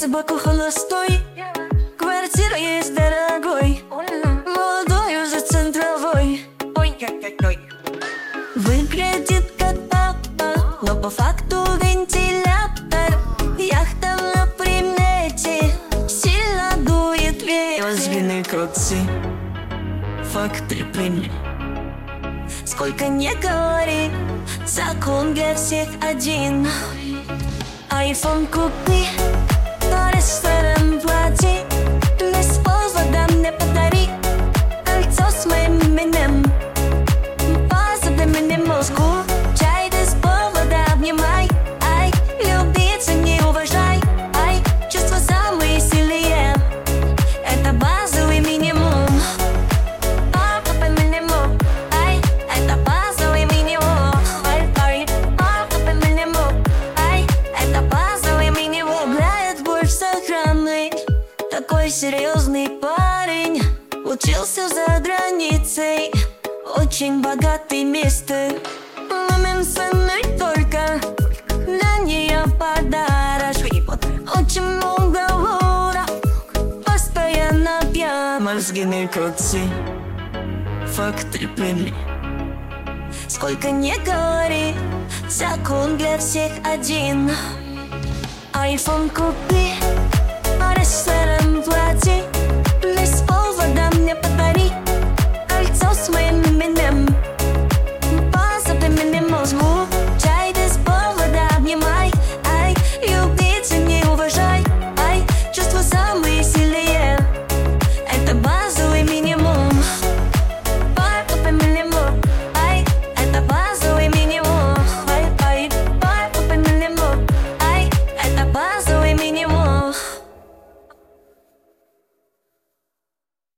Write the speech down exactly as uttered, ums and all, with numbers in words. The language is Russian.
собаку холостой, квартира есть дорогой, молодой уже центровой. Выглядит как папа, но по факту вентилятор. Яхта на примете, сильно дует ветер. Мозги крутцы, факты прими. Сколько не говори, закон для всех один. Айфон купи, на ресторан плати, без повода мне подари кольцо с моим именем. База для меня мозгу, чай без повода обнимай. Ай, любиться не уважай. Ай, чувства самые сильные, это базовый минимум. Базовый минимум. Ай, это базовый минимум. Ай, ай, базовый минимум. Ай, это базовый минимум. Играет больше с охраной, такой серьезный парень. Учился за границей, очень богатый мистер. Мамин со мной только для нее подарок. Очень много ура, постоянно пьян. Мозги крутцы, факты прими. Сколько не говори, закон для всех один. Айфон купи, а ресторан плати.